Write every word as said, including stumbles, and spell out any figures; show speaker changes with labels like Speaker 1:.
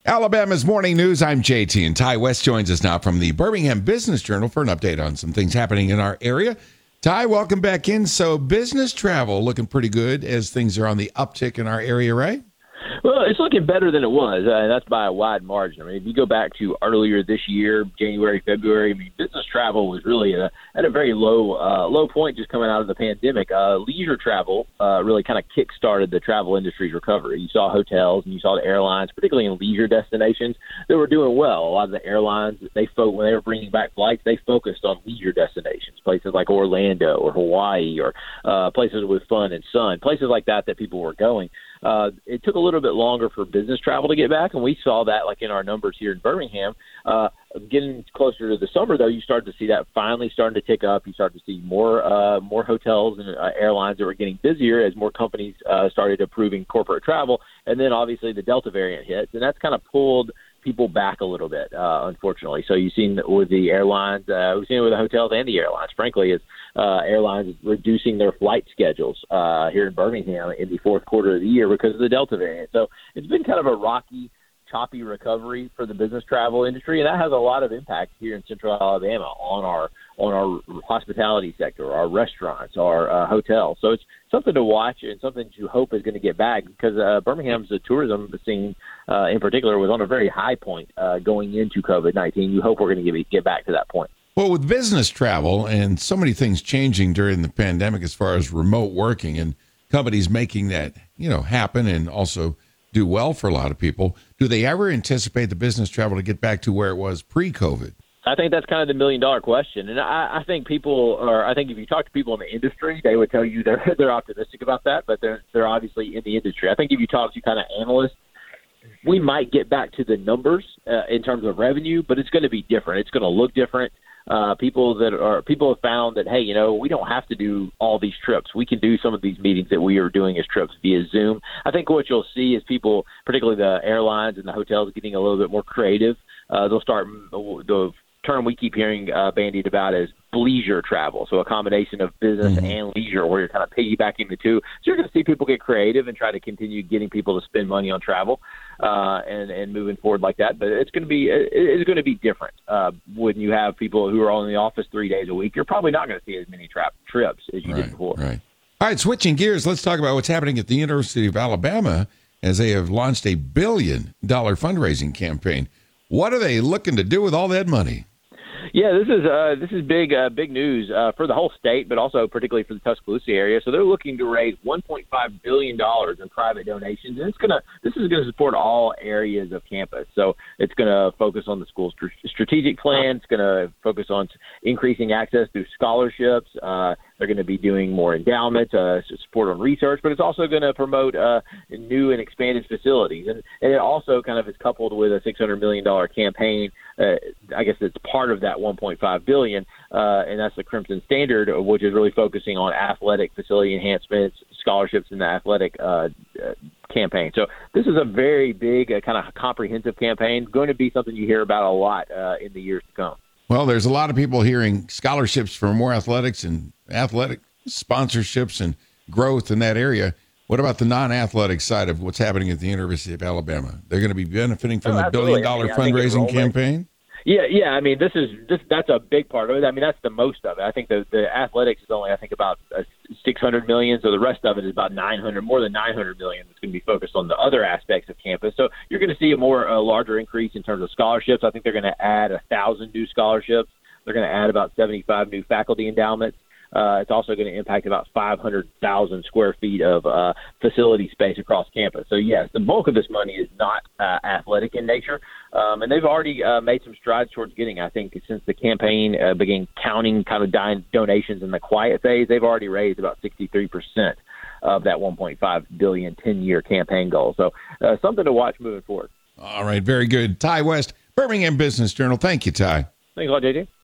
Speaker 1: Alabama's Morning News. I'm J T, and Ty West joins us now from the Birmingham Business Journal for an update on some things happening in our area. Ty, welcome back in. So business travel looking pretty good as things are on the uptick in our area, right?
Speaker 2: Well, it's looking better than it was, uh, and that's by a wide margin. I mean, if you go back to earlier this year, January, February, I mean, business travel was really at a, at a very low uh, low point just coming out of the pandemic. Uh, leisure travel uh, really kind of kick-started the travel industry's recovery. You saw hotels and you saw the airlines, particularly in leisure destinations, that were doing well. A lot of the airlines, they fo- when they were bringing back flights, they focused on leisure destinations, places like Orlando or Hawaii or uh, places with fun and sun, places like that that people were going. Uh, it took a little bit longer for business travel to get back, and we saw that like in our numbers here in Birmingham. Uh, getting closer to the summer, though, you started to see that finally starting to tick up. You started to see more uh, more hotels and uh, airlines that were getting busier as more companies uh, started approving corporate travel. And then, obviously, the Delta variant hits, and that's kind of pulled people back a little bit, uh, unfortunately. So you've seen with the airlines, uh, we've seen it with the hotels and the airlines, frankly, is uh, airlines reducing their flight schedules uh, here in Birmingham in the fourth quarter of the year because of the Delta variant. So it's been kind of a rocky, choppy recovery for the business travel industry, and that has a lot of impact here in Central Alabama on our on our hospitality sector, our restaurants, our uh, hotels. So it's something to watch and something to hope is going to get back because uh, Birmingham's tourism scene uh, in particular was on a very high point uh, going into COVID nineteen. You hope we're going to get, get back to that point.
Speaker 1: Well, with business travel and so many things changing during the pandemic as far as remote working and companies making that, you know, happen and also do well for a lot of people, do they ever anticipate the business travel to get back to where it was pre-COVID?
Speaker 2: I think that's kind of the million dollar question. And I, I think people are, I think if you talk to people in the industry, they would tell you they're, they're optimistic about that, but they're, they're obviously in the industry. I think if you talk to kind of analysts, we might get back to the numbers uh, in terms of revenue, but it's going to be different. It's going to look different. Uh, people that are people have found that, hey, you know, we don't have to do all these trips. We can do some of these meetings that we are doing as trips via Zoom. I think what you'll see is people, particularly the airlines and the hotels, getting a little bit more creative. Uh, they'll start the term we keep hearing uh, bandied about is leisure travel. So a combination of business mm-hmm. and leisure where you're kind of piggybacking the two. So you're going to see people get creative and try to continue getting people to spend money on travel uh, and, and moving forward like that. But it's going to be, it's going to be different. Uh, when you have people who are all in the office three days a week, you're probably not going to see as many tra- trips as you
Speaker 1: right,
Speaker 2: did before.
Speaker 1: Right. All right. Switching gears. Let's talk about what's happening at the University of Alabama as they have launched a billion dollar fundraising campaign. What are they looking to do with all that money?
Speaker 2: Yeah, this is uh, this is big uh, big news uh, for the whole state, but also particularly for the Tuscaloosa area. So they're looking to raise one point five billion dollars in private donations, and it's gonna this is going to support all areas of campus. So it's going to focus on the school's strategic plan. It's going to focus on increasing access through scholarships. Uh, they're going to be doing more endowments, uh, support on research, but it's also going to promote uh, new and expanded facilities. And, and it also kind of is coupled with a six hundred million dollars campaign. Uh, I guess it's part of that one point five billion dollars, uh, and that's the Crimson Standard, which is really focusing on athletic facility enhancements, scholarships in the athletic uh, uh, campaign. So this is a very big, uh, kind of comprehensive campaign, going to be something you hear about a lot uh, in the years to come.
Speaker 1: Well, there's a lot of people hearing scholarships for more athletics and athletic sponsorships and growth in that area. What about the non-athletic side of what's happening at the University of Alabama? They're going to be benefiting from
Speaker 2: oh,
Speaker 1: the billion dollar
Speaker 2: I mean,
Speaker 1: fundraising campaign?
Speaker 2: Yeah, yeah. I mean, this is this, that's a big part of it. I mean, that's the most of it. I think the, the athletics is only, I think, about uh, six hundred million dollars. So the rest of it is about nine hundred, more than nine hundred million dollars that's going to be focused on the other aspects of campus. So you're going to see a more a larger increase in terms of scholarships. I think they're going to add a thousand new scholarships. They're going to add about seventy-five new faculty endowments. Uh, it's also going to impact about five hundred thousand square feet of uh, facility space across campus. So, yes, the bulk of this money is not uh, athletic in nature, um, and they've already uh, made some strides towards getting, I think, since the campaign uh, began counting kind of din- donations in the quiet phase, they've already raised about sixty-three percent of that one point five billion dollars ten-year campaign goal. So uh, something to watch moving forward.
Speaker 1: All right, very good. Ty West, Birmingham Business Journal. Thank you, Ty.
Speaker 2: Thanks a lot, J J.